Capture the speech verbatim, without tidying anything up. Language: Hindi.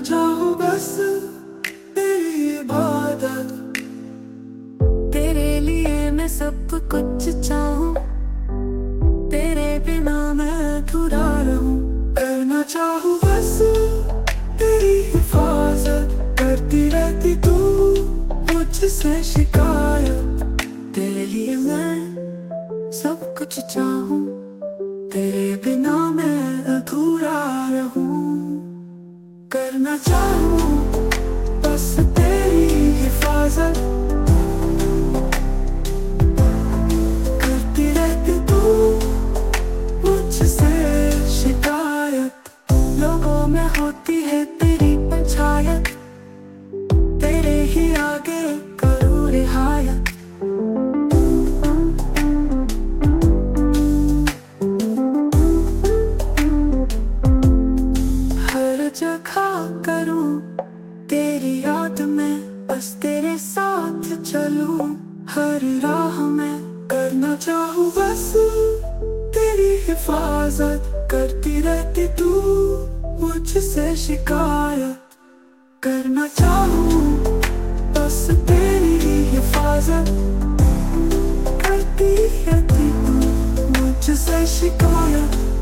चाहूँ बस तेरी इबादत, तेरे लिए मैं सब कुछ चाहूँ, तेरे बिना मैं अधूरा रहूँ। करना चाहूँ बस तेरी हिफाजत, करती रहती तू मुझसे शिकायत। तेरे लिए मैं सब कुछ चाहूँ, तेरे बिना मैं अधूरा रहूँ। करना चाहूँ बस तेरी हिफाजत, करती रहती तू मुझसे शिकायत। लोगों में होती है तेरी पंचायत, तेरे ही आगे करूँ रिहायत। हर जगह करूँ तेरी याद में, बस तेरे साथ चलूं हर राह में। करना चाहूँ बस तेरी हिफाजत, करती रहती तू मुझसे शिकायत। करना चाहूँ बस तेरी हिफाजत, करती रहती तू मुझसे शिकायत।